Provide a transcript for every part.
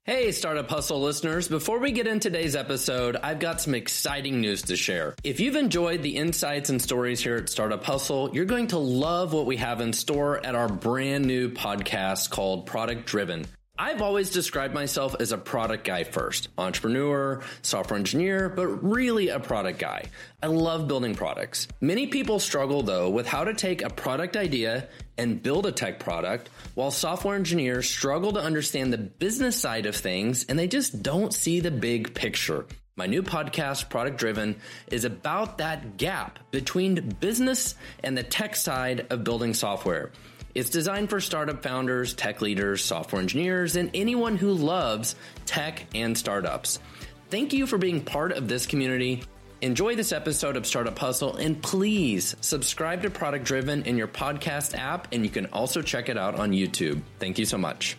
Hey, Startup Hustle listeners. Before we get into today's episode, I've got some exciting news to share. If you've enjoyed the insights and stories here at Startup Hustle, you're going to love what we have in store at our brand new podcast called Product Driven. I've always described myself as a product guy first, entrepreneur, software engineer, but really a product guy. I love building products. Many people struggle though with how to take a product idea and build a tech product, while software engineers struggle to understand the business side of things and they just don't see the big picture. My new podcast, Product Driven, is about that gap between business and the tech side of building software. It's designed for startup founders, tech leaders, software engineers, and anyone who loves tech and startups. Thank you for being part of this community. Enjoy this episode of Startup Hustle, and please subscribe to Product Driven in your podcast app, and you can also check it out on YouTube. Thank you so much.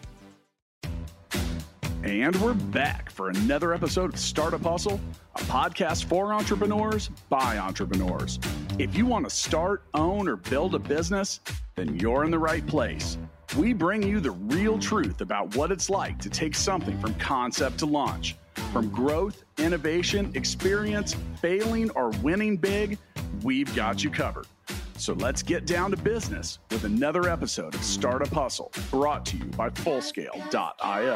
And we're back for another episode of Startup Hustle, a podcast for entrepreneurs by entrepreneurs. If you want to start, own, or build a business, then you're in the right place. We bring you the real truth about what it's like to take something from concept to launch. From growth, innovation, experience, failing, or winning big, we've got you covered. So let's get down to business with another episode of Startup Hustle, brought to you by Fullscale.io.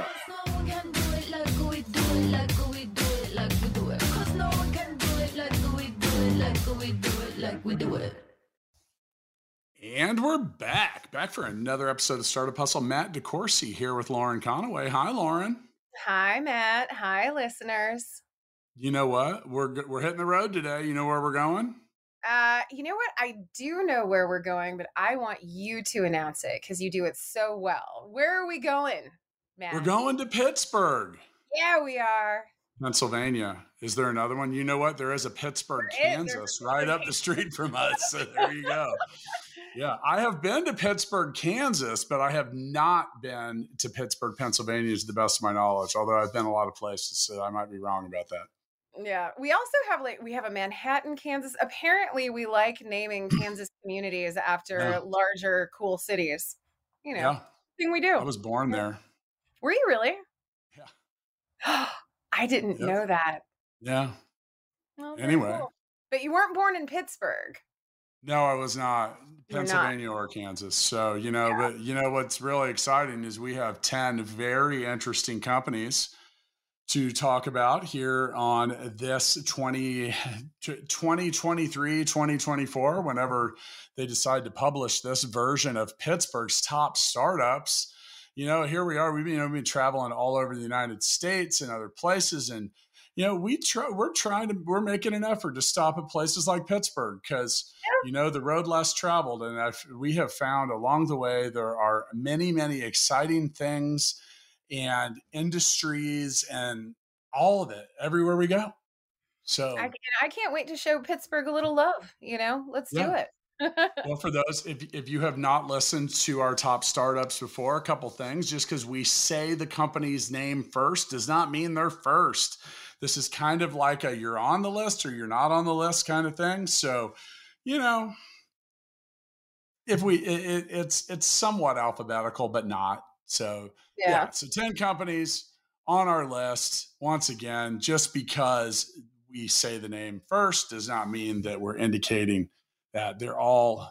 And we're back for another episode of Startup Hustle. Matt DeCoursey here with Lauren Conaway. Hi, Lauren. Hi, Matt. Hi, listeners. You know what? We're hitting the road today. You know where we're going? You know what? I do know where we're going, but I want you to announce it because you do it so well. Where are we going, Matt? We're going to Pittsburgh. Yeah, we are. Pennsylvania. Is there another one? You know what? There is a Pittsburgh, Kansas, right up the street from us. So there you go. Yeah, I have been to Pittsburgh, Kansas, but I have not been to Pittsburgh, Pennsylvania, to the best of my knowledge, although I've been a lot of places, so I might be wrong about that. Yeah, we also have we have a Manhattan, Kansas. Apparently, we like naming Kansas communities after larger, cool cities. You know, thing we do. I was born there. Were you really? Yeah. I didn't know that. Yeah. Well, anyway. cool. But you weren't born in Pittsburgh. No, I was not. Pennsylvania or Kansas. So, but what's really exciting is we have 10 very interesting companies to talk about here on this 2023, 2024, whenever they decide to publish this version of Pittsburgh's top startups. Here we are. We've been traveling all over the United States and other places, and we're making an effort to stop at places like Pittsburgh because the road less traveled, and we have found along the way there are many, many exciting things and industries and all of it everywhere we go. So I can't wait to show Pittsburgh a little love. Let's do it. Well, for those, if you have not listened to our top startups before, a couple things. Just because we say the company's name first does not mean they're first. This is kind of like a you're on the list or you're not on the list kind of thing. So, if it's somewhat alphabetical, but not. So so 10 companies on our list. Once again, just because we say the name first does not mean that we're indicating that they're all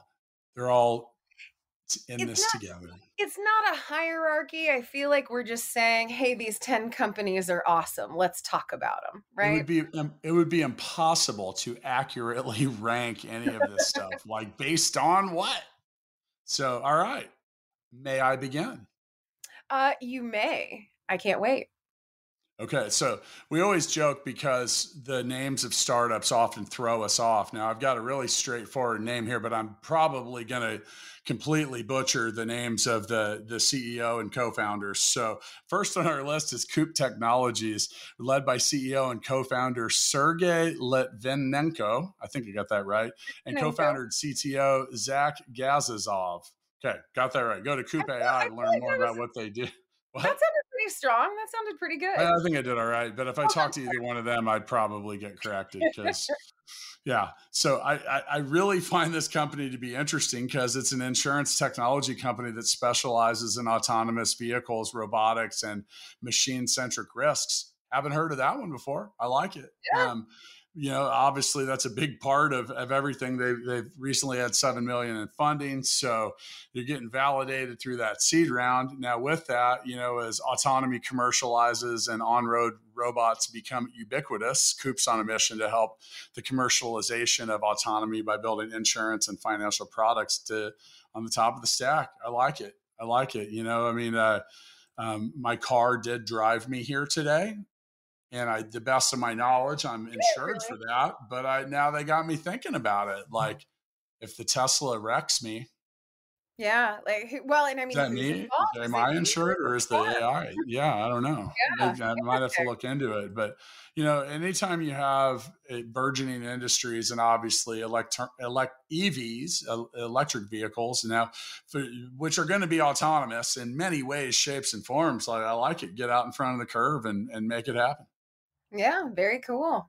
in this together. It's not a hierarchy. I feel like we're just saying, hey, these 10 companies are awesome. Let's talk about them, right? It would be impossible to accurately rank any of this stuff, like based on what? So, all right. May I begin? You may. I can't wait. Okay, so we always joke because the names of startups often throw us off. Now, I've got a really straightforward name here, but I'm probably going to completely butcher the names of the CEO and co-founders. So first on our list is Coop Technologies, led by CEO and co-founder Sergey Litvinenko. I think I got that right. And co-founder and CTO Zach Gazazov. Okay, got that right. Go to Coop AI to learn more about what they do. What? That sounded pretty pretty strong. That sounded pretty good. I think I did all right. But if I talked to either one of them, I'd probably get corrected because, yeah. So I really find this company to be interesting because it's an insurance technology company that specializes in autonomous vehicles, robotics, and machine-centric risks. Haven't heard of that one before. I like it. Yeah. Obviously that's a big part of everything. They've recently had $7 million in funding. So you're getting validated through that seed round. Now with that, as autonomy commercializes and on-road robots become ubiquitous, Coop's on a mission to help the commercialization of autonomy by building insurance and financial products on the top of the stack. I like it. My car did drive me here today. And the best of my knowledge, I'm insured for that. But now they got me thinking about it. Like, if the Tesla wrecks me, yeah. And I mean, is that me? Am I insured or is the AI? Yeah, I don't know. Yeah, I might have to look into it. But anytime you have burgeoning industries and obviously EVs, electric vehicles now, which are going to be autonomous in many ways, shapes, and forms. I like it. Get out in front of the curve and make it happen. Yeah, very cool.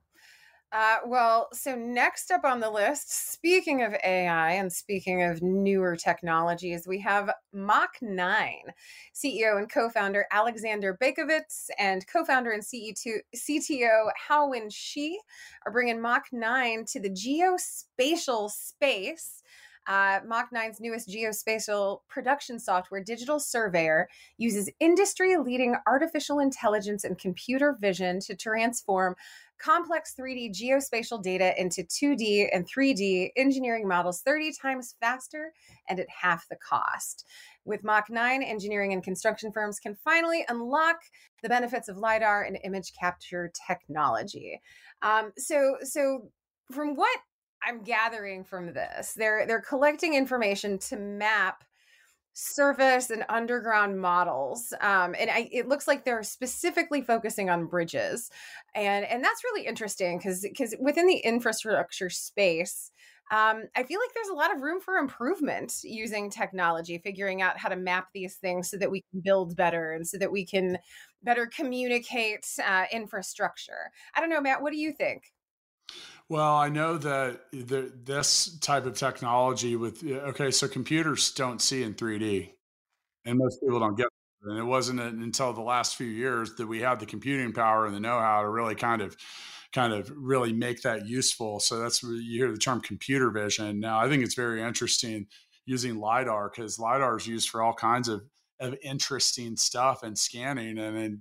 So next up on the list, speaking of AI and speaking of newer technologies, we have Mach9 CEO and co-founder Alexander Baikovitz and co-founder and CTO Haowen Shi are bringing Mach9 to the geospatial space. Mach9's newest geospatial production software, Digital Surveyor, uses industry-leading artificial intelligence and computer vision to transform complex 3D geospatial data into 2D and 3D engineering models 30 times faster and at half the cost. With Mach9, engineering and construction firms can finally unlock the benefits of LiDAR and image capture technology. So from what I'm gathering from this, they're collecting information to map surface and underground models, it looks like they're specifically focusing on bridges, and that's really interesting because within the infrastructure space, I feel like there's a lot of room for improvement using technology, figuring out how to map these things so that we can build better and so that we can better communicate infrastructure. I don't know, Matt, what do you think? Well, I know that this type of technology so computers don't see in 3D, and most people don't get it. And it wasn't until the last few years that we had the computing power and the know-how to really kind of really make that useful. So that's where you hear the term computer vision. Now, I think it's very interesting using LiDAR because LiDAR is used for all kinds of interesting stuff and scanning. And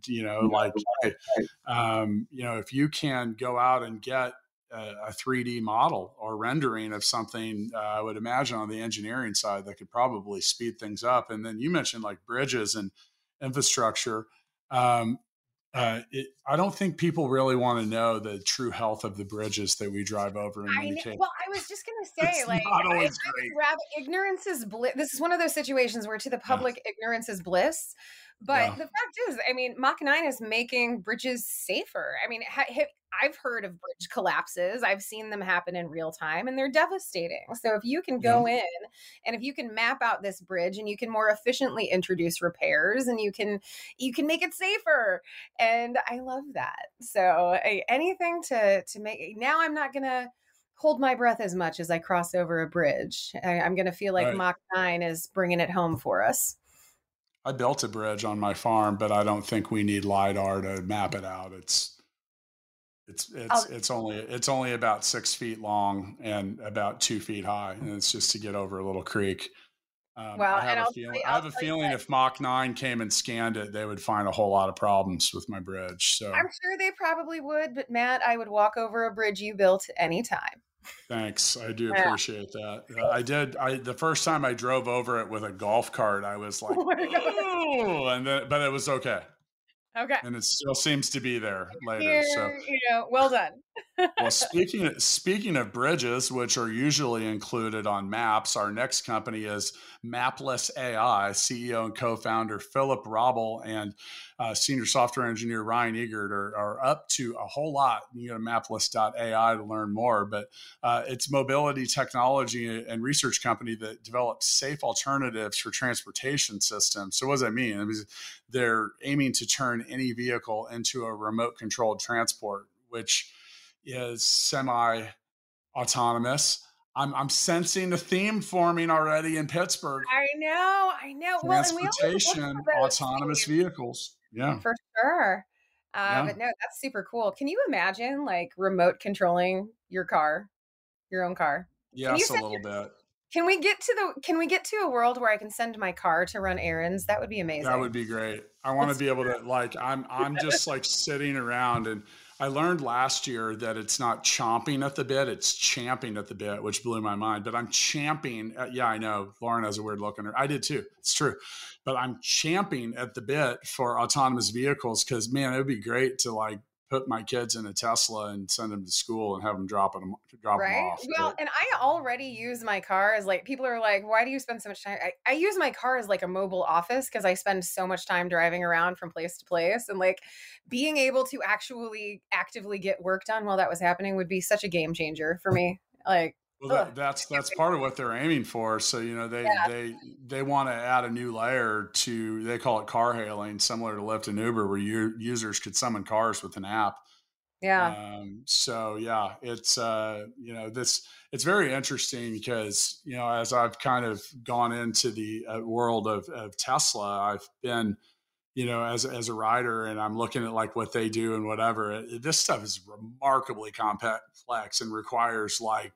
if you can go out and get a 3D model or rendering of something, I would imagine on the engineering side that could probably speed things up. And then you mentioned like bridges and infrastructure. I don't think people really want to know the true health of the bridges that we drive over in many cases. Well, I was just going to say, ignorance is bliss. This is one of those situations where to the public, ignorance is bliss. But the fact is, Mach9 is making bridges safer. I've heard of bridge collapses. I've seen them happen in real time and they're devastating. So if you can go in and if you can map out this bridge and you can more efficiently introduce repairs and you can make it safer. And I love that. So anything to make, now I'm not going to hold my breath as much as I cross over a bridge. I'm going to feel like Mach9 is bringing it home for us. I built a bridge on my farm, but I don't think we need LiDAR to map it out. It's only about 6 feet long and about 2 feet high, and it's just to get over a little creek. I have a feeling if Mach9 came and scanned it, they would find a whole lot of problems with my bridge. So I'm sure they probably would, but Matt, I would walk over a bridge you built anytime. Thanks. I do appreciate that. I did. The first time I drove over it with a golf cart, I was like, oh, but it was okay. Okay. And it still seems to be there later. Well done. Well, speaking of bridges, which are usually included on maps, our next company is Mapless AI. CEO and co-founder Philip Robel and senior software engineer Ryan Egert are up to a whole lot. You go to mapless.ai to learn more, but it's mobility technology and research company that develops safe alternatives for transportation systems. So what does that mean? It means they're aiming to turn any vehicle into a remote controlled transport, which is semi-autonomous. I'm sensing the theme forming already in Pittsburgh. I know. Well, and we always look Transportation, for those autonomous themes vehicles. Yeah, for sure. yeah. But no, that's super cool. Can you imagine like remote controlling your car, your own car? Can you Yes, a send little bit. can we get to a world where I can send my car to run errands? That would be That amazing. would be great. I want to Let's be able to like I'm just like sitting around, and I learned last year that it's not chomping at the bit, it's champing at the bit, which blew my mind. But I'm champing yeah, I know. Lauren has a weird look on her. I did too. It's true. But I'm champing at the bit for autonomous vehicles cuz man, it would be great to like put my kids in a Tesla and send them to school and have them drop them Right. off. Well, But and I already use my car as like people are like, why do you spend so much time? I use my car as like a mobile office because I spend so much time driving around from place to place. And like being able to actually actively get work done while that was happening would be such a game changer for me. Like, well, ugh, can't that's wait. part of what they're aiming for. So you know Yeah. they want to add a new layer to they call it car hailing, similar to Lyft and Uber, where users could summon cars with an app. Yeah. So yeah, it's you know this it's very interesting because you know as I've kind of gone into the world of Tesla, I've been you know as a rider and I'm looking at like what they do and whatever. This stuff is remarkably complex and requires like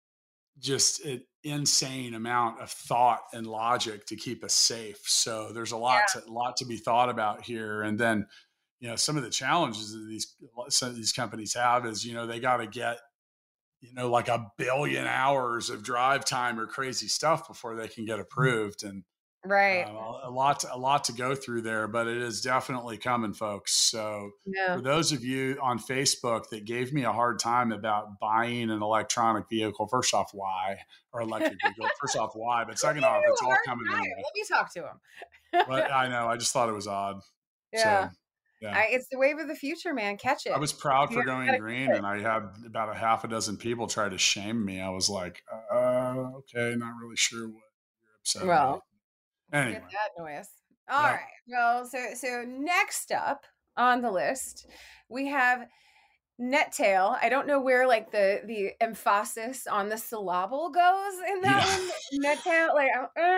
just an insane amount of thought and logic to keep us safe. So there's a lot to be thought about here. And then, you know, some of the challenges that some of these companies have is, you know, they got to get, you know, like 1 billion hours of drive time or crazy stuff before they can get approved. And Right. a lot to go through there, but it is definitely coming, folks. So Yeah. for those of you on Facebook that gave me a hard time about buying an electronic vehicle, first off, why? Or electric vehicle, first off, why? But Who second gave off, you it's a all hard coming time? anyway. Let me talk to him. But I know, I just thought it was odd. Yeah. So yeah, It's the wave of the future, man. Catch I it. was proud You for going gotta green, catch it. and I had about a half a dozen people try to shame me. I was like, okay, not really sure what you're upset about. Well, get Anyway, that noise. All yeah. right. Well, so next up on the list, we have Nettail. I don't know where like the emphasis on the syllable goes in that Yeah. one. Nettail, like,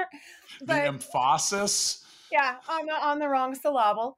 The but emphasis. yeah, on the wrong syllable.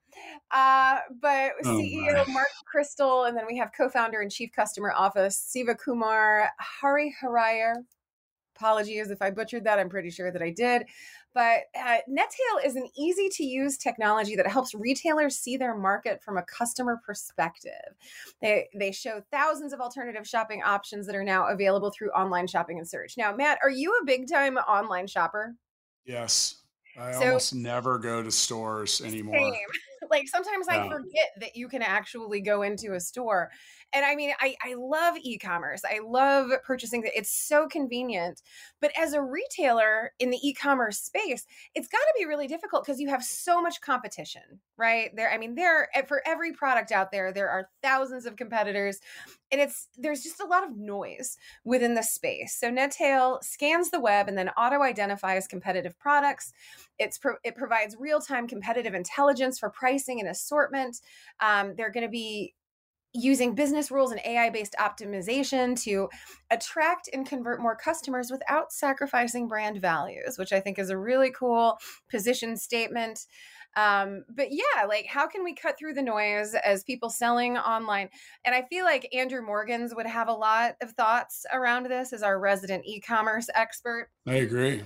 But Oh CEO my. Mark Crystal, and then we have co-founder and chief customer office Siva Kumar Hariharayar. Apologies if I butchered that. I'm pretty sure that I did. But Nettail is an easy to use technology that helps retailers see their market from a customer perspective. They show thousands of alternative shopping options that are now available through online shopping and search. Now, Matt, are you a big time online shopper? Yes. I So almost never go to stores same. anymore. Like sometimes I Yeah. forget that you can actually go into a store. And I mean, I love e-commerce. I love purchasing. It's so convenient. But as a retailer in the e-commerce space, it's got to be really difficult because you have so much competition, right? There, I mean, for every product out there, there are thousands of competitors. And there's just a lot of noise within the space. So Nettail scans the web and then auto-identifies competitive products. It provides real-time competitive intelligence for pricing and assortment. They're going to be using business rules and AI-based optimization to attract and convert more customers without sacrificing brand values, which I think is a really cool position statement. But yeah, like how can we cut through the noise as people selling online? And I feel like Andrew Morgans would have a lot of thoughts around this as our resident e-commerce expert. I agree.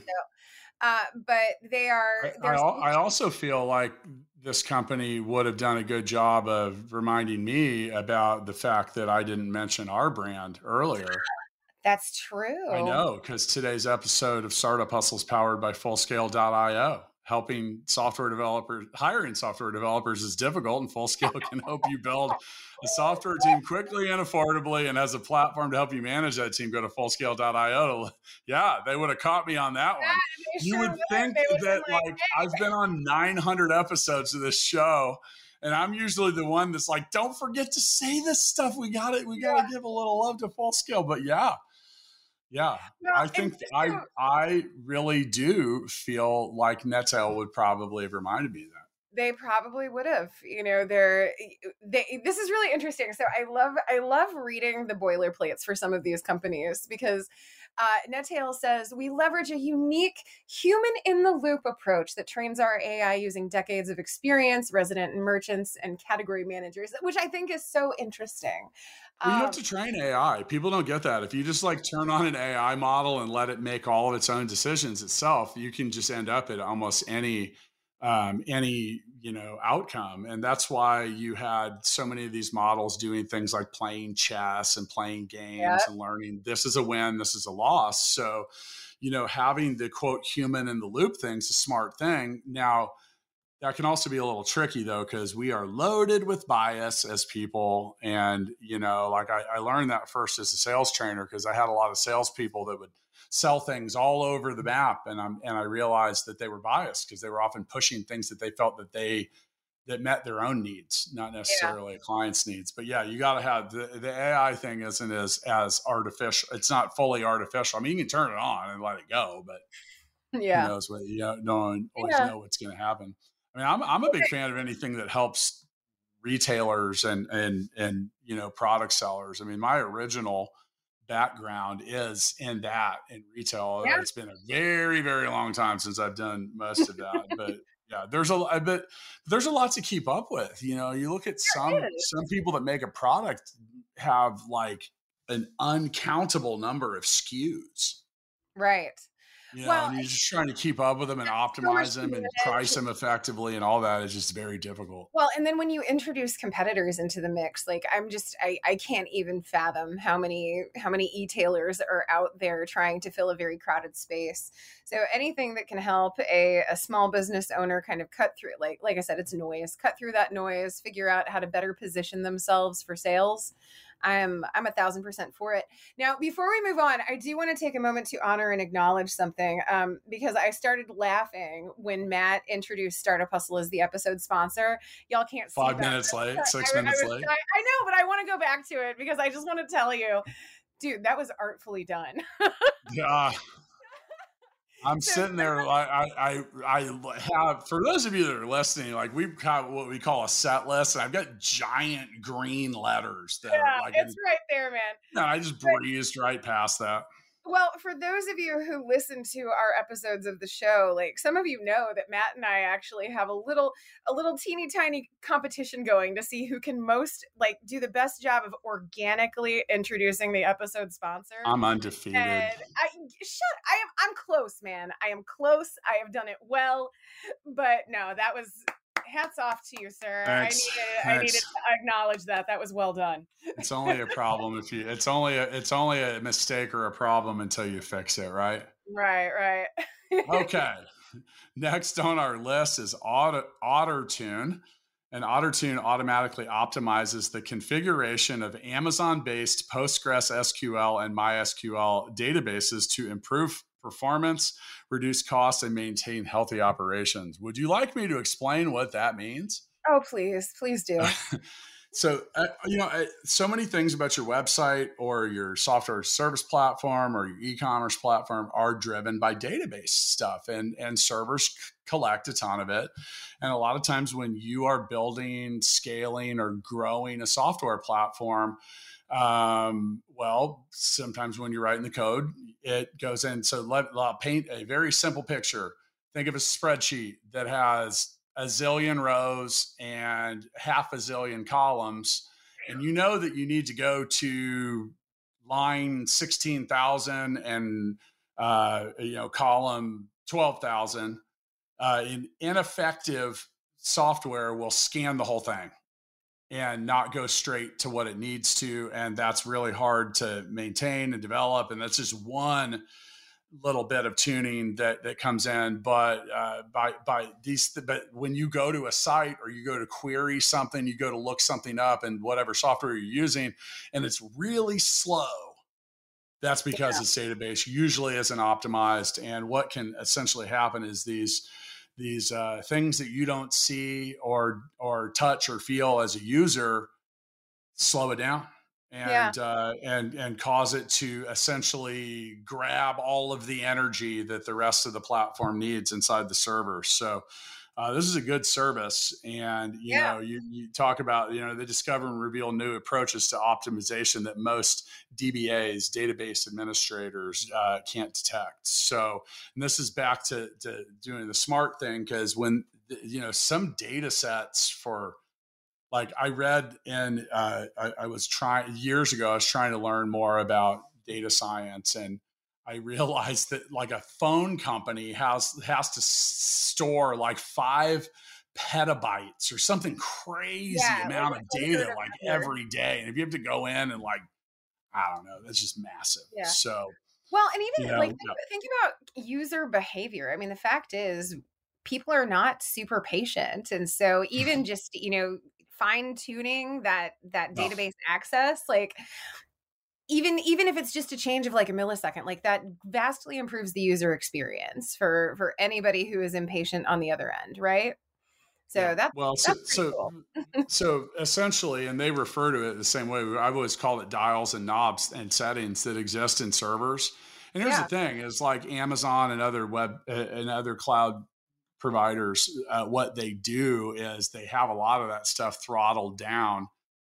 But there's I also feel like this company would have done a good job of reminding me about the fact that I didn't mention our brand earlier. that's I true. know because today's episode of Startup Hustle is powered by Fullscale.io. hiring software developers is difficult, and Fullscale can help you build a software team quickly and affordably, and has a platform to help you manage that team. Go to fullscale.io. Yeah, they would have caught me on that one. You would think that like I've been on 900 episodes of this show, and I'm usually the one that's like, don't forget to say this stuff. We got to give a little love to Fullscale. But yeah, no, I think I really do feel like NetTail would probably have reminded me of that. They probably would have. This is really interesting. So I love reading the boilerplates for some of these companies, because NetTail says we leverage a unique human-in-the-loop approach that trains our AI using decades of experience, resident and merchants, and category managers, which I think is so interesting. You have to train AI. People don't get that. If you just like turn on an AI model and let it make all of its own decisions itself, you can just end up at almost any outcome. And that's why you had so many of these models doing things like playing chess and playing games and learning this is a win, this is a loss. So, having the quote human in the loop thing's a smart thing. Now, that can also be a little tricky though, because we are loaded with bias as people. And, I learned that first as a sales trainer, because I had a lot of salespeople that would sell things all over the map. And I realized that they were biased because they were often pushing things that they felt that met their own needs, not necessarily a client's needs. But yeah, you got to have the AI thing isn't as artificial. It's not fully artificial. I mean, you can turn it on and let it go, but who knows what, no one always know what's going to happen. I mean, I'm a big fan of anything that helps retailers and product sellers. I mean, my original background is in retail. It's been a very, very long time since I've done most of that, but yeah, there's a lot to keep up with. You look at some people that make a product have like an uncountable number of SKUs. Right. And you're just trying to keep up with them and optimize them and price them effectively, and all that is just very difficult. Well, and then when you introduce competitors into the mix, like I can't even fathom how many e-tailers are out there trying to fill a very crowded space. So anything that can help a small business owner kind of cut through, like I said, it's noise, cut through that noise, figure out how to better position themselves for sales. I'm 1,000% for it. Now, before we move on, I do want to take a moment to honor and acknowledge something, because I started laughing when Matt introduced Startup Hustle as the episode sponsor. Y'all can't see 5 minutes late, 6 minutes late. I know, but I want to go back to it because I just want to tell you, dude, that was artfully done. Yeah. I'm sitting there. I have, for those of you that are listening, like we've got what we call a set list, and I've got giant green letters that are like, it's right there, man. No, I just breezed right past that. Well, for those of you who listen to our episodes of the show, like some of you know that Matt and I actually have a little teeny tiny competition going to see who can most do the best job of organically introducing the episode sponsor. I'm undefeated. And I'm close, man. I am close. I have done it well, but no, that was hats off to you, sir. Thanks. I needed to acknowledge that. That was well done. It's only a problem if you. It's only a mistake or a problem until you fix it, right? Right. Okay. Next on our list is OtterTune. And OtterTune automatically optimizes the configuration of Amazon-based PostgreSQL and MySQL databases to improve performance, reduce costs, and maintain healthy operations. Would you like me to explain what that means? Oh, please do. So, so many things about your website or your software service platform or your e-commerce platform are driven by database stuff, and servers collect a ton of it. And a lot of times when you are building, scaling, or growing a software platform, sometimes when you're writing the code, it goes in. So I'll paint a very simple picture. Think of a spreadsheet that has a zillion rows and half a zillion columns. And you know that you need to go to line 16,000 and, column 12,000. Ineffective software will scan the whole thing and not go straight to what it needs to. And that's really hard to maintain and develop. And that's just one little bit of tuning that comes in, but but when you go to a site or you go to query something, you go to look something up in whatever software you're using, and it's really slow, that's because its database usually isn't optimized. And what can essentially happen is these things that you don't see or touch or feel as a user slow it down and cause it to essentially grab all of the energy that the rest of the platform needs inside the server. So this is a good service. And, you know, you talk about, you know, they discover and reveal new approaches to optimization that most DBAs, database administrators, can't detect. So, and this is back to doing the smart thing, because when, you know, some data sets for, like I read in, I was trying years ago, I was trying to learn more about data science, and I realized that like a phone company has to store like 5 petabytes or something crazy amount of data like every day. And if you have to go in and like, I don't know, that's just massive. Yeah. So, well, and even think about user behavior. I mean, the fact is people are not super patient. And so even just, you know, fine tuning that database access, like even if it's just a change of like a millisecond, like that vastly improves the user experience for anybody who is impatient on the other end, right? So that's cool. So essentially, and they refer to it the same way. I've always called it dials and knobs and settings that exist in servers. And here's the thing: is like Amazon and other web and other cloud providers, what they do is they have a lot of that stuff throttled down.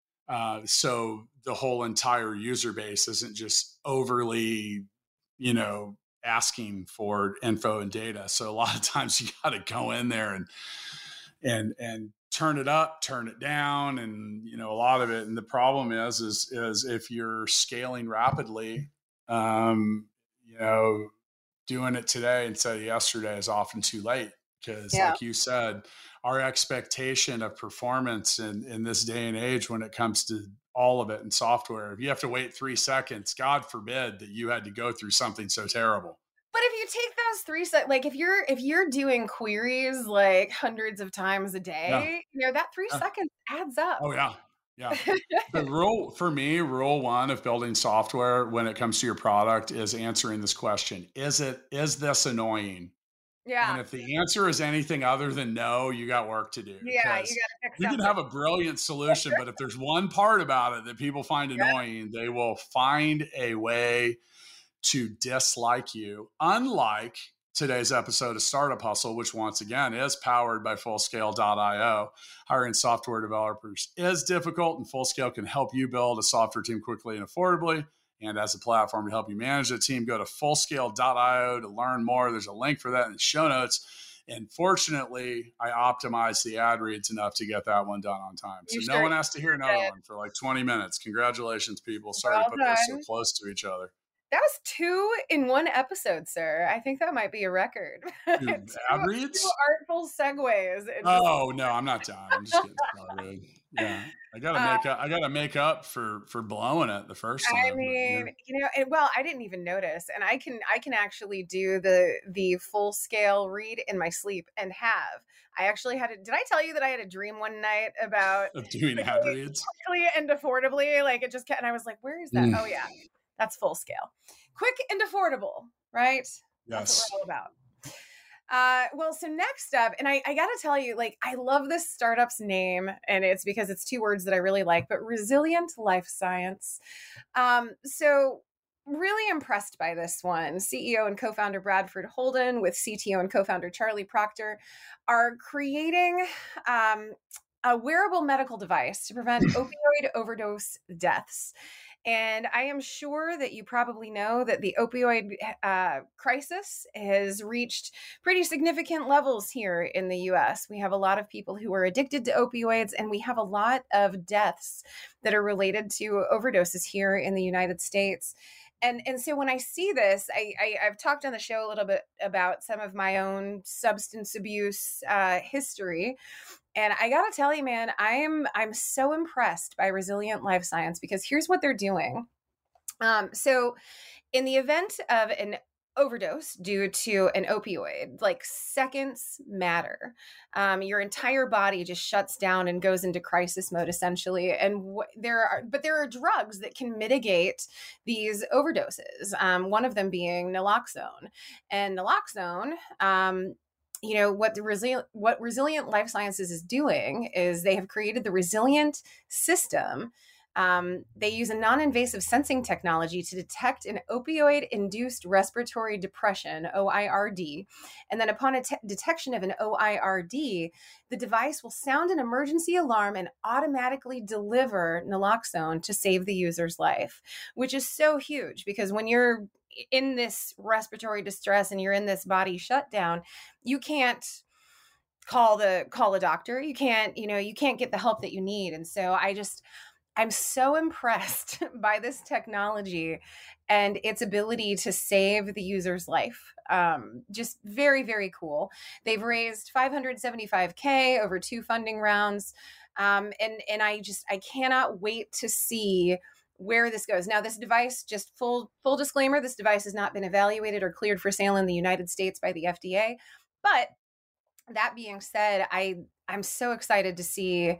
So the whole entire user base isn't just overly, you know, asking for info and data. So a lot of times you got to go in there and turn it up, turn it down, and, you know, a lot of it. And the problem is if you're scaling rapidly, you know, doing it today instead of yesterday is often too late. Because like you said, our expectation of performance in this day and age, when it comes to all of it in software, if you have to wait 3 seconds, God forbid that you had to go through something so terrible. But if you take those 3 seconds, like if you're doing queries like hundreds of times a day, you know, that 3 seconds adds up. Oh yeah. Yeah. The rule 1 of building software when it comes to your product is answering this question. Is this annoying? Yeah. And if the answer is anything other than no, you got work to do. Yeah, you got to fix you can have a brilliant solution, but if there's one part about it that people find annoying, they will find a way to dislike you. Unlike today's episode of Startup Hustle, which once again is powered by Fullscale.io. Hiring software developers is difficult, and Fullscale can help you build a software team quickly and affordably. And as a platform to help you manage the team, go to Fullscale.io to learn more. There's a link for that in the show notes. And fortunately, I optimized the ad reads enough to get that one done on time. So no one has to hear another one for like 20 minutes. Congratulations, people. Sorry to put this so close to each other. That was 2 in one episode, sir. I think that might be a record. Dude, ad reads? 2 artful segues. Oh no, I'm not done. I'm just getting started. Yeah, I gotta make up for blowing it the first time. I mean, you know, well, I didn't even notice, and I can actually do the full scale read in my sleep, and I actually had did I tell you that I had a dream one night about doing ad reads quickly and affordably? Like it just kept, and I was like, where is that? Oh yeah. That's full scale. Quick and affordable, right? Yes. That's what we're all about. Well, so next up, and I got to tell you, like, I love this startup's name, and it's because it's 2 words that I really like, but Resilient Life Science. So really impressed by this one. CEO and co-founder Bradford Holden with CTO and co-founder Charlie Proctor are creating a wearable medical device to prevent opioid overdose deaths. And I am sure that you probably know that the opioid crisis has reached pretty significant levels here in the US. We have a lot of people who are addicted to opioids, and we have a lot of deaths that are related to overdoses here in the United States. And so when I see this, I've talked on the show a little bit about some of my own substance abuse history. And I got to tell you, man, I'm so impressed by Resilient Life Science, because here's what they're doing. So in the event of an overdose due to an opioid, like seconds matter. Your entire body just shuts down and goes into crisis mode essentially. And there are drugs that can mitigate these overdoses. One of them being naloxone, and naloxone, what Resilient Life Sciences is doing is they have created the Resilient system. They use a non-invasive sensing technology to detect an opioid-induced respiratory depression, OIRD. And then upon detection of an OIRD, the device will sound an emergency alarm and automatically deliver naloxone to save the user's life, which is so huge because when you're in this respiratory distress and you're in this body shutdown, you can't call a doctor. You can't get the help that you need. And so I'm so impressed by this technology and its ability to save the user's life. Just very, very cool. They've raised $575K over 2 funding rounds. And I cannot wait to see where this goes. Now, this device, just full disclaimer, this device has not been evaluated or cleared for sale in the United States by the FDA. But that being said, I'm so excited to see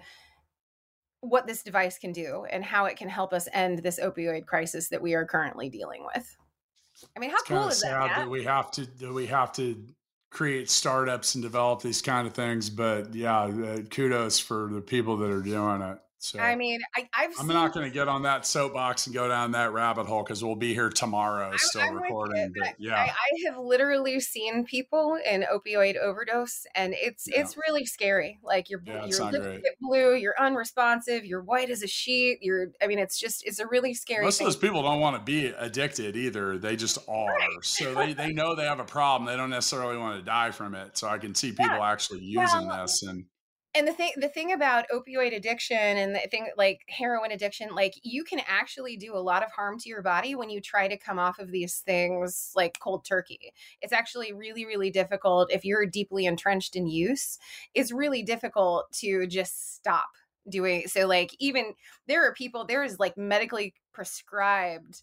what this device can do and how it can help us end this opioid crisis that we are currently dealing with. I mean, how cool is that? That we have to create startups and develop these kind of things, but yeah, kudos for the people that are doing it. So I mean, I'm not going to get on that soapbox and go down that rabbit hole because we'll be here tomorrow I'm recording. But yeah, I have literally seen people in opioid overdose, and it's really scary. Like your lips get blue, you're unresponsive, you're white as a sheet. It's a really scary. Most of those people don't want to be addicted either. They just are. Right. So they know they have a problem. They don't necessarily want to die from it. So I can see people actually using this And the thing about opioid addiction and the thing like heroin addiction, like you can actually do a lot of harm to your body when you try to come off of these things like cold turkey. It's actually really, really difficult if you're deeply entrenched in use. It's really difficult to just stop doing. So like even there is like medically prescribed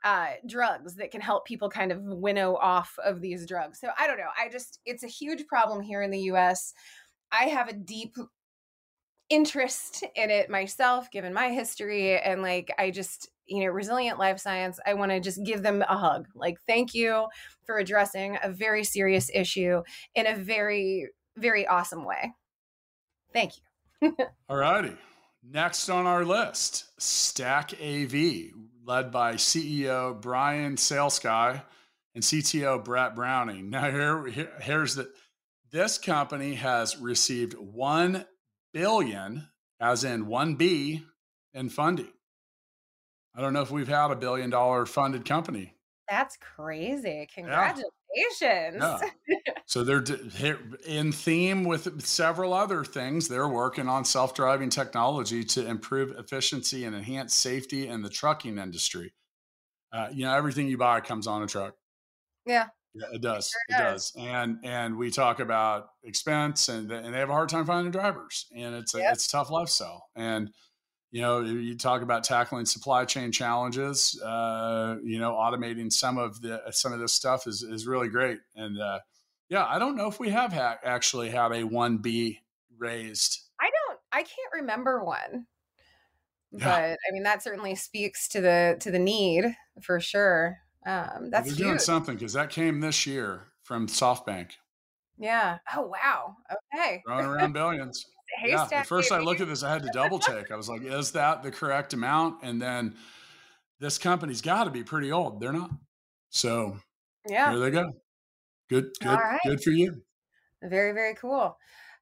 drugs that can help people kind of winnow off of these drugs. So I don't know. It's a huge problem here in the US. I have a deep interest in it myself, given my history. And like, Resilient Life Science, I want to just give them a hug. Like, thank you for addressing a very serious issue in a very, very awesome way. Thank you. All righty. Next on our list, Stack AV, led by CEO Brian Salesky and CTO Brett Browning. Now here's this company has received $1 billion, as in 1B, in funding. I don't know if we've had $1 billion funded company. That's crazy. Congratulations. Yeah. So they're in theme with several other things. They're working on self-driving technology to improve efficiency and enhance safety in the trucking industry. Everything you buy comes on a truck. Yeah. Yeah, it does. It does. And we talk about expense and they have a hard time finding drivers, and it's a tough lifestyle. And, you talk about tackling supply chain challenges, automating some of this stuff is really great. And, I don't know if we have actually had a 1B raised. I can't remember one, but I mean, that certainly speaks to the need for sure. That's they're doing something because that came this year from SoftBank. Yeah. Oh, wow. Okay. Throwing around billions. At first I looked at this, I had to double check. I was like, is that the correct amount? And then this company's got to be pretty old. They're not. So here they go. Good for you. Very, very cool.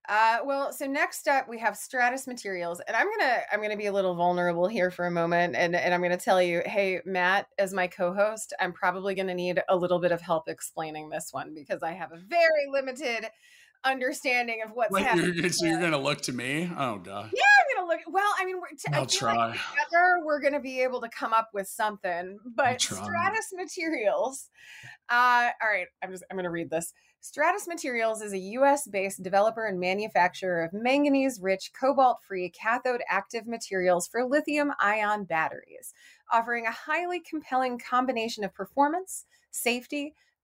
So next up we have Stratus Materials, and I'm gonna be a little vulnerable here for a moment, and I'm gonna tell you, hey, Matt, as my co-host, I'm probably gonna need a little bit of help explaining this one because I have a very limited understanding of what's happening. So you're gonna look to me? Oh God. Yeah, I'm gonna look. Well, I mean, I'll try. Like together we're gonna be able to come up with something. But Stratus Materials. All right, I'm gonna read this. Stratus Materials is a U.S.-based developer and manufacturer of manganese-rich, cobalt-free cathode active materials for lithium-ion batteries, offering a highly compelling combination of performance, safety,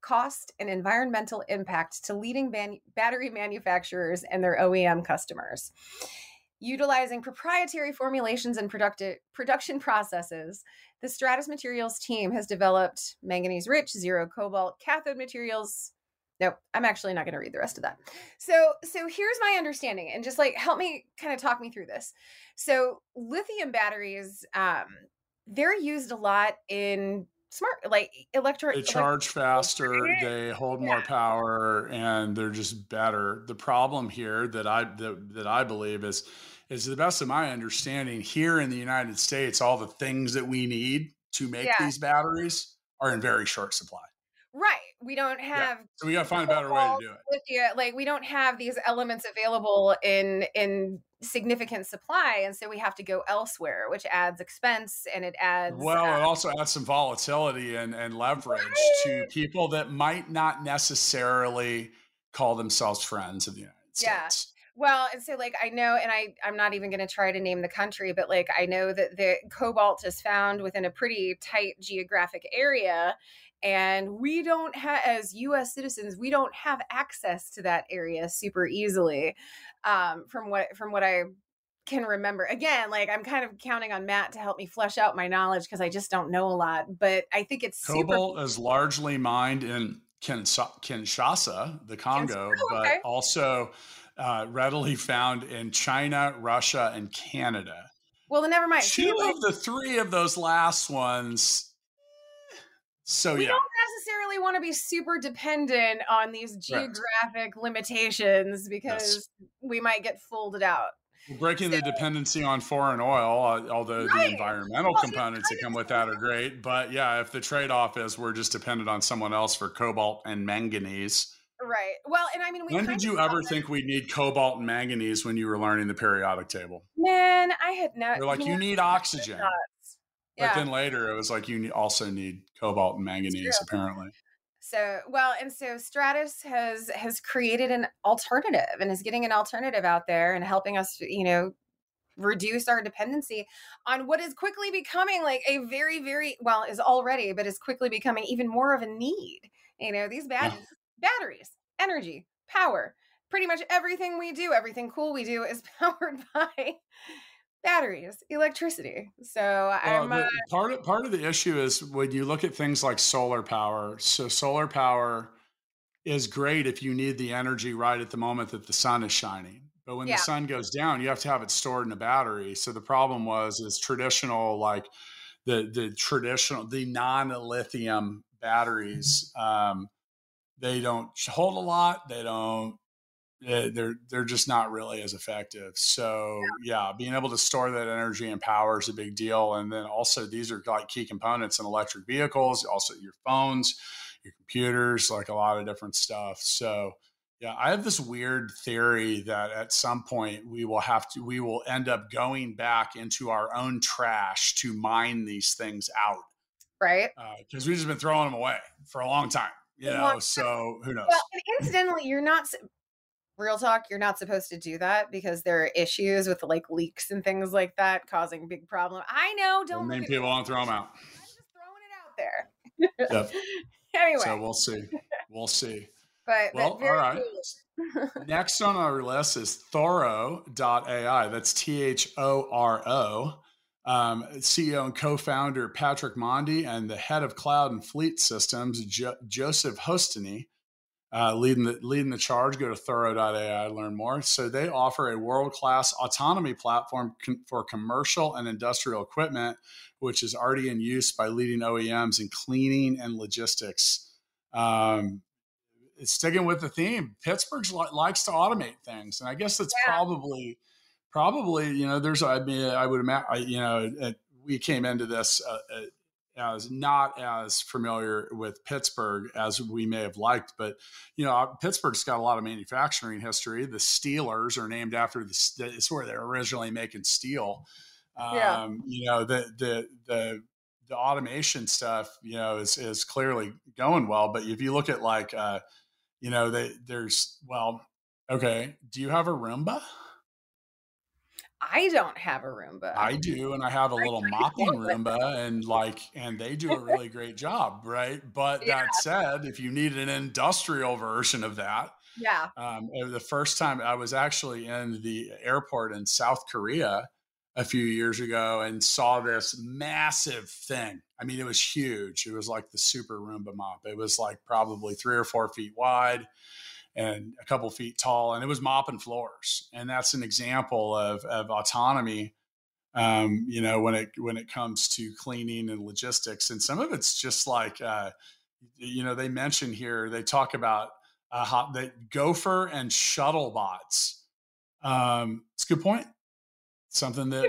cost, and environmental impact to leading battery manufacturers and their OEM customers. Utilizing proprietary formulations and production processes, the Stratus Materials team has developed manganese-rich, zero-cobalt cathode materials. Nope, I'm actually not going to read the rest of that. So here's my understanding, and just like help me kind of talk me through this. So lithium batteries, they're used a lot in smart, like They charge faster, they hold more power, and they're just better. The problem here that I believe is to the best of my understanding, here in the United States, all the things that we need to make these batteries are in very short supply. Right. We don't have. So we got to find a better way to do it. Like we don't have these elements available in significant supply, and so we have to go elsewhere, which adds expense, and it adds. Well, it also adds some volatility and leverage to people that might not necessarily call themselves friends of the United States. Yeah. Well, and so like I know, and I'm not even going to try to name the country, but like I know that the cobalt is found within a pretty tight geographic area. And we don't have, as U.S. citizens, we don't have access to that area super easily. From what I can remember, again, like I'm kind of counting on Matt to help me flesh out my knowledge because I just don't know a lot. But I think it's cobalt is largely mined in Kinshasa, the Congo, but also readily found in China, Russia, and Canada. Well, then never mind. Two of the three of those last ones. So we don't necessarily want to be super dependent on these geographic limitations because we might get folded out. We're breaking the dependency on foreign oil, although the environmental components that come with that are great. But yeah, if the trade-off is we're just dependent on someone else for cobalt and manganese. Right. Well, and I mean, when did you ever think we'd need cobalt and manganese when you were learning the periodic table? Man, I had not. You're like, you need oxygen. But then later it was like you also need cobalt and manganese, apparently. So, and so Stratus has created an alternative and is getting an alternative out there and helping us, reduce our dependency on what is quickly becoming like a very, very, is already, but is quickly becoming even more of a need. These batteries, energy, power, pretty much everything we do, everything cool we do is powered by batteries, electricity. So part of the issue is when you look at things like solar power. So solar power is great if you need the energy right at the moment that the sun is shining. But when the sun goes down, you have to have it stored in a battery. So the problem is traditional, like the non-lithium batteries, they don't hold a lot. They don't. They're just not really as effective. So being able to store that energy and power is a big deal. And then also these are like key components in electric vehicles, also your phones, your computers, like a lot of different stuff. So I have this weird theory that at some point we will end up going back into our own trash to mine these things out. Right. Because we've just been throwing them away for a long time, so who knows? Well, and incidentally, real talk, you're not supposed to do that because there are issues with like leaks and things like that causing big problem. I know, don't mean people won't throw them out. I'm just throwing it out there. Yep. Anyway. So we'll see. But all right. Next on our list is Thoro.ai. That's THORO. CEO and co-founder Patrick Mondi and the head of cloud and fleet systems, Joseph Hostany. Leading the charge. Go to Thoro.ai to learn more. So they offer a world-class autonomy platform for commercial and industrial equipment, which is already in use by leading OEMs in cleaning and logistics. It's sticking with the theme. Pittsburgh likes to automate things, and I guess that's probably I would imagine we came into this. As not as familiar with Pittsburgh as we may have liked, but Pittsburgh's got a lot of manufacturing history. The Steelers are named after it's where they're originally making steel. The automation stuff, is clearly going well. But if you look at do you have a Roomba? I don't have a Roomba. I do, and I have a little mopping Roomba, and they do a really great job, right? But Yeah. that said, if you need an industrial version of that, Yeah. the first time I was actually in the airport in South Korea a few years ago and saw this massive thing. I mean, it was huge. It was like the super Roomba mop. It was like probably 3 or 4 feet wide and a couple feet tall, and it was mopping floors. And that's an example of autonomy. When it comes to cleaning and logistics, and some of it's just like, they mention here, they talk about the Gopher and shuttle bots. It's a good point. Something that,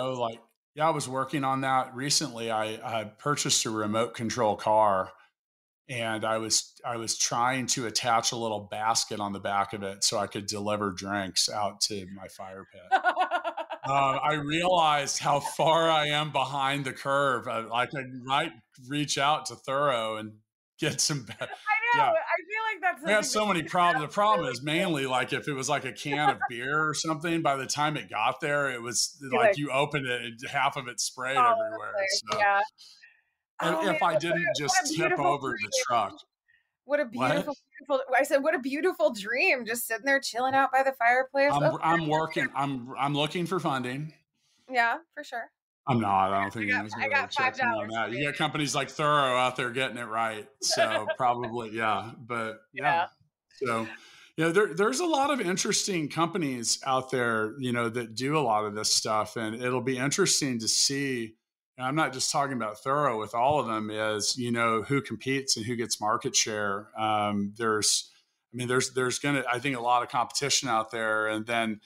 I was working on that recently. I purchased a remote control car, and I was trying to attach a little basket on the back of it so I could deliver drinks out to my fire pit. I realized how far I am behind the curve. I might reach out to Thorough and get some. I know. Yeah. I feel like that's. We had so many problems. The problem is mainly like if it was like a can of beer or something. By the time it got there, it was like you opened it and half of it sprayed everywhere. So. Yeah. And if I didn't just tip over the truck. What a beautiful, beautiful. I said, what a beautiful dream. Just sitting there chilling out by the fireplace. I'm working. I'm looking for funding. Yeah, for sure. I'm not. I don't think I got $5 on that. You got companies like Thorough out there getting it right. So probably, yeah. But yeah. So, there's a lot of interesting companies out there, that do a lot of this stuff. And it'll be interesting to see. And I'm not just talking about Thorough with all of them, is, who competes and who gets market share. There's going to, I think, a lot of competition out there. And then,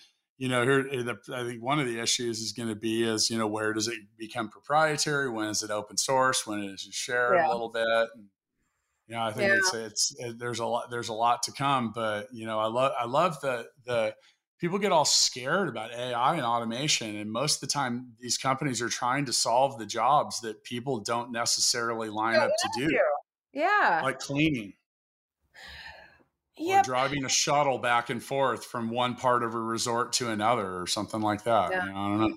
I think one of the issues is going to be is, where does it become proprietary? When is it open source? When is it shared a little bit? And, I think there's a lot to come, but, I love the people get all scared about AI and automation. And most of the time these companies are trying to solve the jobs that people don't necessarily line up to do. Yeah. Like cleaning. Or driving a shuttle back and forth from one part of a resort to another or something like that. Yeah. I don't know.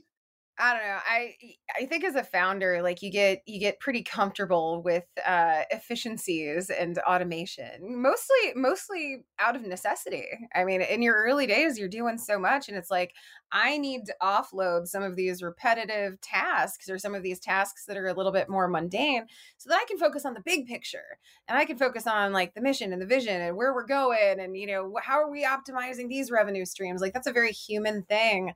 I think as a founder, like you get pretty comfortable with efficiencies and automation, mostly out of necessity. I mean, in your early days, you're doing so much, and it's like, I need to offload some of these repetitive tasks or some of these tasks that are a little bit more mundane, so that I can focus on the big picture, and I can focus on like the mission and the vision and where we're going, and how are we optimizing these revenue streams? Like that's a very human thing.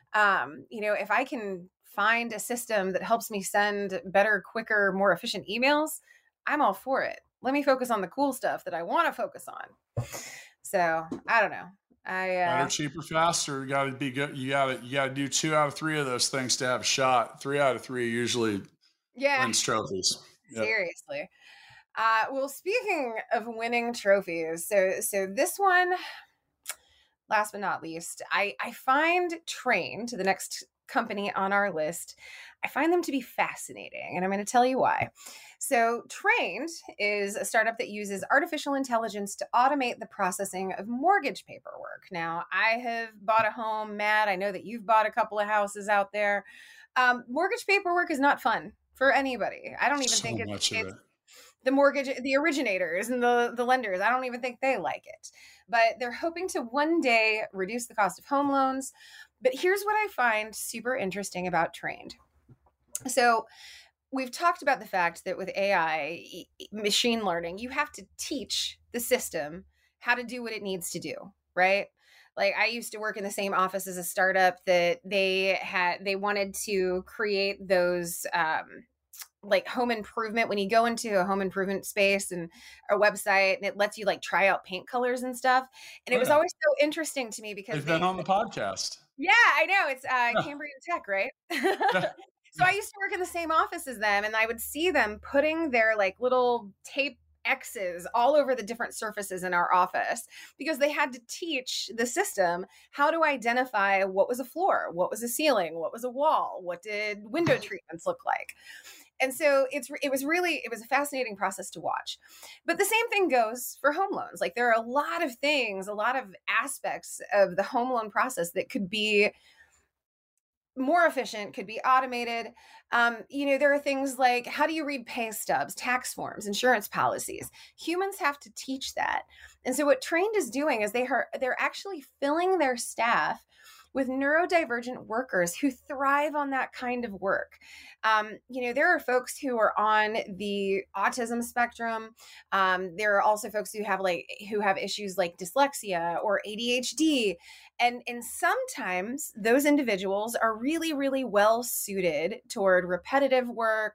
If I can find a system that helps me send better, quicker, more efficient emails, I'm all for it. Let me focus on the cool stuff that I want to focus on. So I don't know. Better, cheaper, faster. You got to be good. You got to do 2 out of 3 of those things to have a shot. 3 out of 3 usually wins trophies. Yep. Seriously. Well, speaking of winning trophies, so this one. Last but not least, I find Trained, the next company on our list, I find them to be fascinating, and I'm going to tell you why. So Trained is a startup that uses artificial intelligence to automate the processing of mortgage paperwork. Now, I have bought a home, Matt. I know that you've bought a couple of houses out there. Mortgage paperwork is not fun for anybody. I don't even think it's the originators and the lenders. I don't even think they like it. But they're hoping to one day reduce the cost of home loans. But here's what I find super interesting about Trained. So we've talked about the fact that with AI, machine learning, you have to teach the system how to do what it needs to do, right? Like I used to work in the same office as a startup that they wanted to create those like home improvement, when you go into a home improvement space and a website and it lets you like try out paint colors and stuff. And it was always so interesting to me because they've been on the podcast. Yeah, I know. It's Cambrian Tech, right? So I used to work in the same office as them, and I would see them putting their like little tape X's all over the different surfaces in our office because they had to teach the system how to identify what was a floor, what was a ceiling, what was a wall, what did window treatments look like. And so it was a fascinating process to watch. But the same thing goes for home loans. Like there are a lot of things, a lot of aspects of the home loan process that could be more efficient, could be automated. There are things like, how do you read pay stubs, tax forms, insurance policies? Humans have to teach that. And so what Trained is doing is they're actually filling their staff with neurodivergent workers who thrive on that kind of work. There are folks who are on the autism spectrum. There are also folks who have issues like dyslexia or ADHD. And sometimes those individuals are really, really well suited toward repetitive work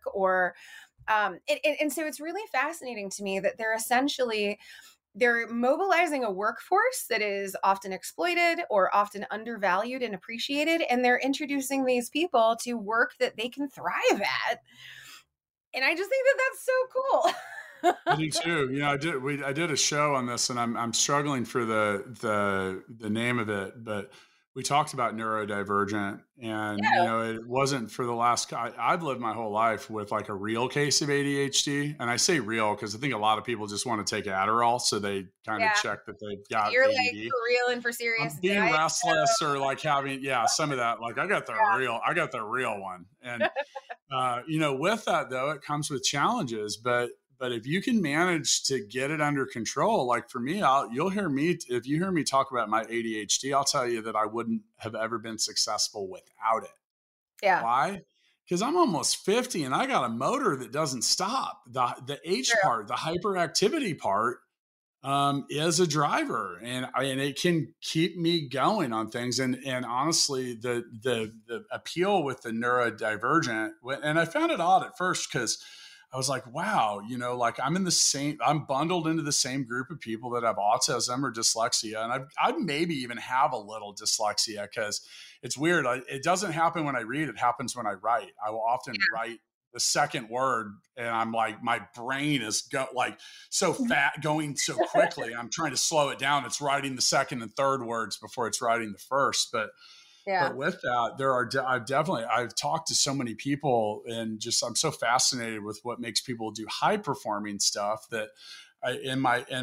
and so it's really fascinating to me that they're mobilizing a workforce that is often exploited or often undervalued and appreciated. And they're introducing these people to work that they can thrive at. And I just think that that's so cool. I do too. I did a show on this, and I'm struggling for the name of it, but we talked about neurodivergent, and it wasn't for the last. I've lived my whole life with like a real case of ADHD, and I say real because I think a lot of people just want to take Adderall, so they kind of check that they've got. You're ADD. like for real and for serious. Being restless or like having some of that. Like I got the real one, and with that though, it comes with challenges, but if you can manage to get it under control, like for me, if you hear me talk about my ADHD, I'll tell you that I wouldn't have ever been successful without it. Yeah. Why? Because I'm almost 50 and I got a motor that doesn't stop. The H part, the hyperactivity part, is a driver, and it can keep me going on things. And honestly, the appeal with the neurodivergent, and I found it odd at first because I was like, wow, like I'm bundled into the same group of people that have autism or dyslexia. And I maybe even have a little dyslexia because it's weird. It doesn't happen when I read, it happens when I write. I will often write the second word and I'm like, my brain is so fat going so quickly. I'm trying to slow it down. It's writing the second and third words before it's writing the first. But with that, I've talked to so many people and I'm so fascinated with what makes people do high performing stuff that in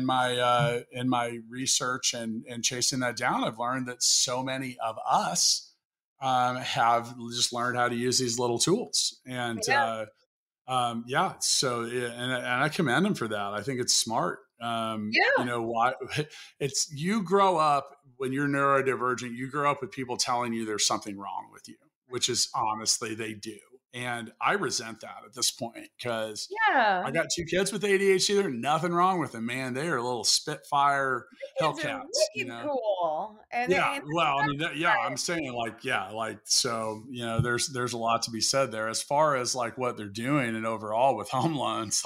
my research and chasing that down, I've learned that so many of us have just learned how to use these little tools. And so and I commend them for that. I think it's smart. Why you grow up when you're neurodivergent, you grow up with people telling you there's something wrong with you, which is honestly, they do. And I resent that at this point because I got 2 kids with ADHD. There's nothing wrong with them, man. They are little Spitfire Hellcats. Cool. And I'm saying so, there's a lot to be said there as far as like what they're doing and overall with home loans,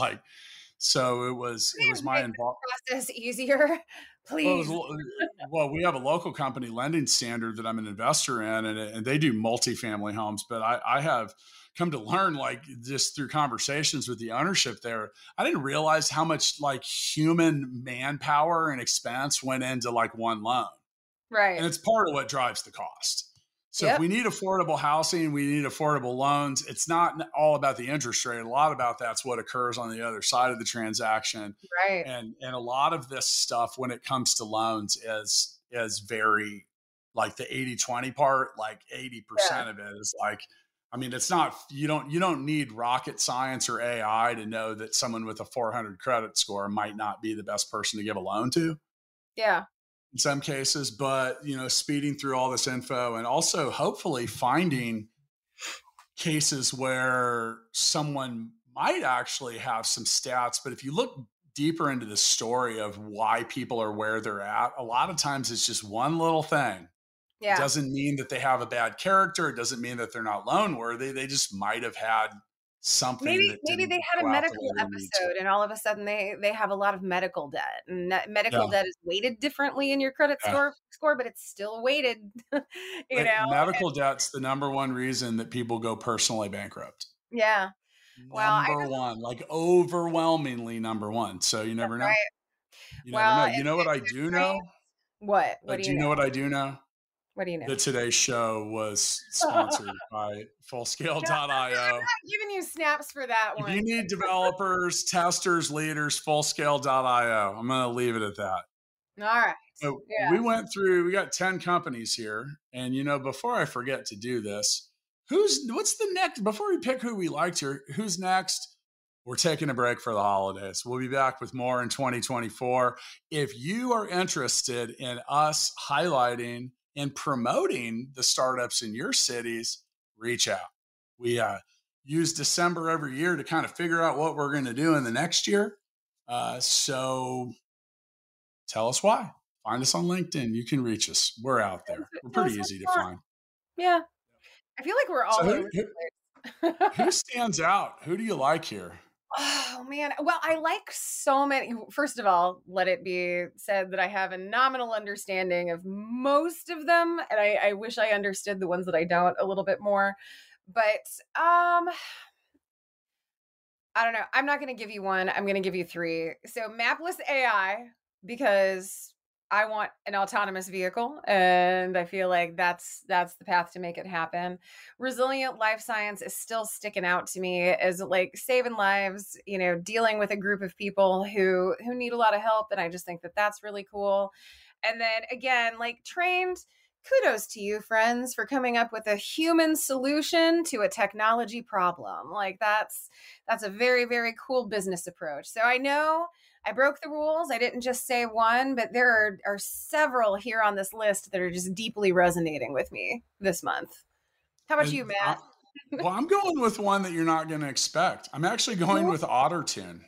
so it was my involvement process easier. Please. Well, we have a local company, Lending Standard, that I'm an investor in, and they do multifamily homes. But I have come to learn, just through conversations with the ownership there, I didn't realize how much human manpower and expense went into one loan. Right. And it's part of what drives the cost. So if we need affordable housing, we need affordable loans. It's not all about the interest rate. A lot about that's what occurs on the other side of the transaction. Right. And a lot of this stuff when it comes to loans is very the 80-20 part, 80% of it is it's not, you don't need rocket science or AI to know that someone with a 400 credit score might not be the best person to give a loan to. Yeah. In some cases, but speeding through all this info and also hopefully finding cases where someone might actually have some stats. But if you look deeper into the story of why people are where they're at, a lot of times it's just one little thing. Yeah. It doesn't mean that they have a bad character. It doesn't mean that they're not loan worthy. They just might have had something. Maybe they had a medical episode and all of a sudden they have a lot of medical debt, and medical debt is weighted differently in your credit score, but it's still weighted. Medical debt's the number one reason that people go personally bankrupt. Yeah. Number one, overwhelmingly number one. So you never know. Right. You never know. You know what I do know? What? Do you know what I do know? What do you know? That today's show was sponsored by Fullscale.io. I'm not giving you snaps for that one. If you need developers, testers, leaders, Fullscale.io. I'm going to leave it at that. All right. So we got 10 companies here. And, before I forget to do this, what's the next, before we pick who we liked here, who's next? We're taking a break for the holidays. We'll be back with more in 2024. If you are interested in us highlighting and promoting the startups in your cities, reach out. We use December every year to kind of figure out what we're going to do in the next year. So tell us why. Find us on LinkedIn. You can reach us. We're out there. We're pretty easy to find. Yeah. I feel like we're all over the place. Who stands out? Who do you like here? Oh, man. Well, I like so many. First of all, let it be said that I have a nominal understanding of most of them. And I wish I understood the ones that I don't a little bit more. But I don't know. I'm not going to give you one. I'm going to give you three. So Mapless AI, because I want an autonomous vehicle, and I feel like that's the path to make it happen. Resilient Life Science is still sticking out to me as like saving lives, dealing with a group of people who need a lot of help, and I just think that that's really cool. And then again, like Trained, kudos to you, friends, for coming up with a human solution to a technology problem. Like that's a very, very cool business approach. So I know I broke the rules. I didn't just say one, but there are several here on this list that are just deeply resonating with me this month. How about you, Matt? I'm going with one that you're not going to expect. I'm actually going with OtterTune.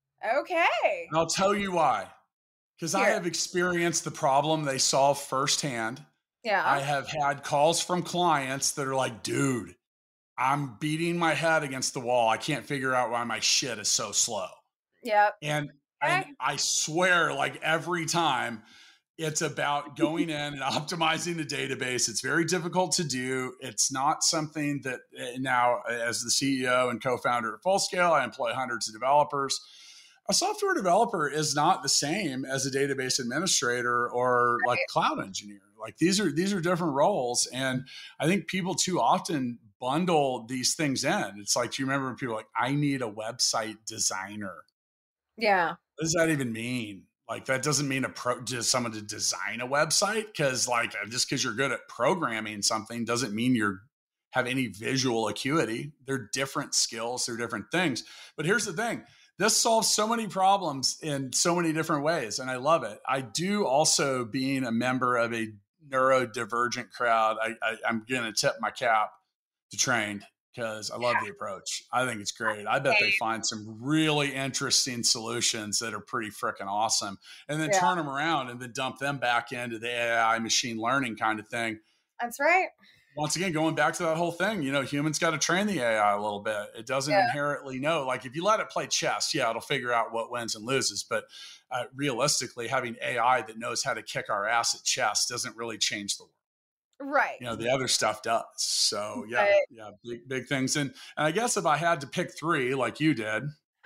Okay. And I'll tell you why. Because I have experienced the problem they solve firsthand. Yeah. I have had calls from clients that are like, dude, I'm beating my head against the wall. I can't figure out why my shit is so slow. Yep. And I swear, like every time, it's about going in and optimizing the database. It's very difficult to do. It's not something that now, as the CEO and co-founder at Fullscale, I employ hundreds of developers. A software developer is not the same as a database administrator or like a cloud engineer. Like these are different roles. And I think people too often bundle these things in. It's like, do you remember when people are like, I need a website designer? Yeah. What does that even mean? Like, that doesn't mean just someone to design a website. Because like, just because you're good at programming something doesn't mean you have any visual acuity. They're different skills. They're different things. But here's the thing. This solves so many problems in so many different ways. And I love it. I do also, being a member of a neurodivergent crowd, I'm going to tip my cap to Trained, because I love the approach. I think it's great. I bet they find some really interesting solutions that are pretty freaking awesome, and then turn them around and then dump them back into the AI machine learning kind of thing. That's right. Once again, going back to that whole thing, humans got to train the AI a little bit. It doesn't inherently know. Like if you let it play chess, it'll figure out what wins and loses. But realistically, having AI that knows how to kick our ass at chess doesn't really change the world. Right. The other stuff does. So big things. And I guess if I had to pick three, like you did,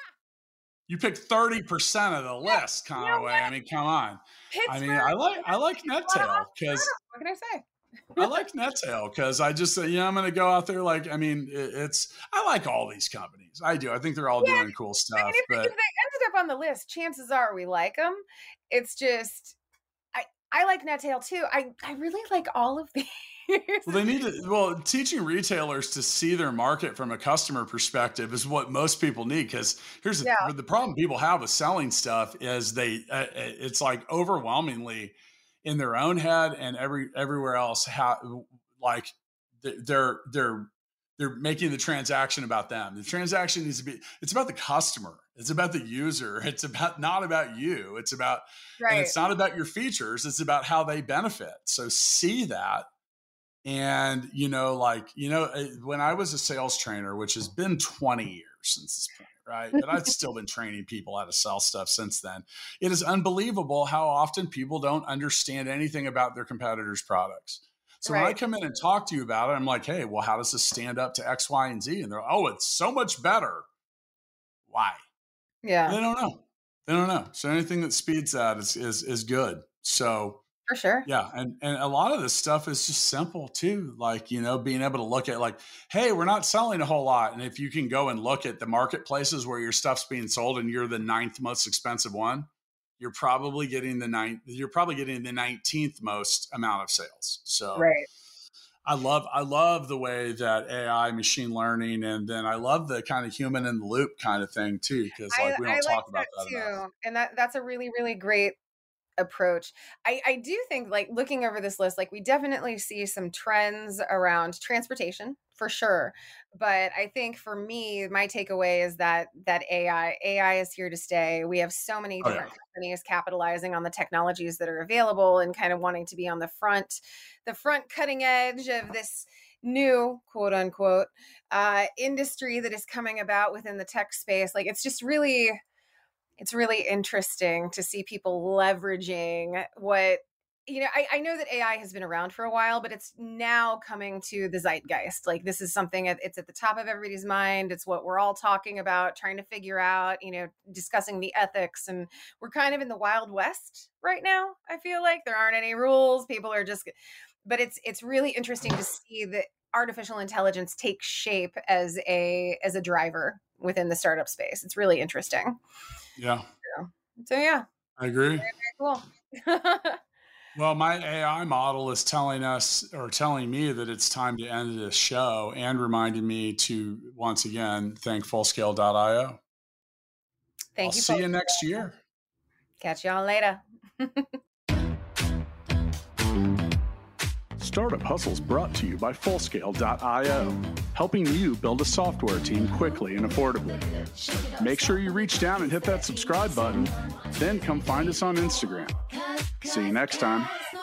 you picked 30% of the list, Conaway. I mean, come on. Pittsburgh, I like NetTail because what can I say? I like NetTail because I just I'm going to go out there. Like, I mean, I like all these companies. I do. I think they're all doing cool stuff. I mean, if they ended up on the list, chances are we like them. It's just, I like NetTail too. I really like all of these. Well, teaching retailers to see their market from a customer perspective is what most people need. Because here's the problem people have with selling stuff is it's like overwhelmingly in their own head and everywhere else, like they're making the transaction about them. The transaction needs to be, it's about the customer. It's about the user. It's not about you. It's about, and it's not about your features. It's about how they benefit. So see that. And, when I was a sales trainer, which has been 20 years since this point, right? But I've still been training people how to sell stuff since then. It is unbelievable how often people don't understand anything about their competitors' products. So when I come in and talk to you about it, I'm like, hey, well, how does this stand up to X, Y, and Z? And they're like, oh, it's so much better. Why? Yeah. They don't know. So anything that speeds that is good. So for sure. Yeah. And a lot of this stuff is just simple too. Like, being able to look at like, hey, we're not selling a whole lot. And if you can go and look at the marketplaces where your stuff's being sold and you're the 9th most expensive one, you're probably getting the 19th most amount of sales. So I love the way that AI, machine learning, and then I love the kind of human in the loop kind of thing too, because like we don't talk about that enough. And that's a really, really great approach. I do think, like, looking over this list, like, we definitely see some trends around transportation for sure. But I think for me, my takeaway is that AI is here to stay. We have so many different companies capitalizing on the technologies that are available and kind of wanting to be on the front cutting edge of this new quote unquote industry that is coming about within the tech space. Like, it's really interesting to see people leveraging what, I know that AI has been around for a while, but it's now coming to the zeitgeist. Like, this is something, it's at the top of everybody's mind. It's what we're all talking about, trying to figure out, discussing the ethics. And we're kind of in the Wild West right now. I feel like there aren't any rules. People are just, but it's really interesting to see that artificial intelligence take shape as a driver within the startup space. It's really interesting. Yeah. So yeah. I agree. Very, very cool. Well, my AI model is telling me that it's time to end this show, and reminding me to once again thank Fullscale.io. I'll see you next year. Catch y'all later. Startup Hustles brought to you by Fullscale.io, helping you build a software team quickly and affordably. Make sure you reach down and hit that subscribe button, then come find us on Instagram. See you next time.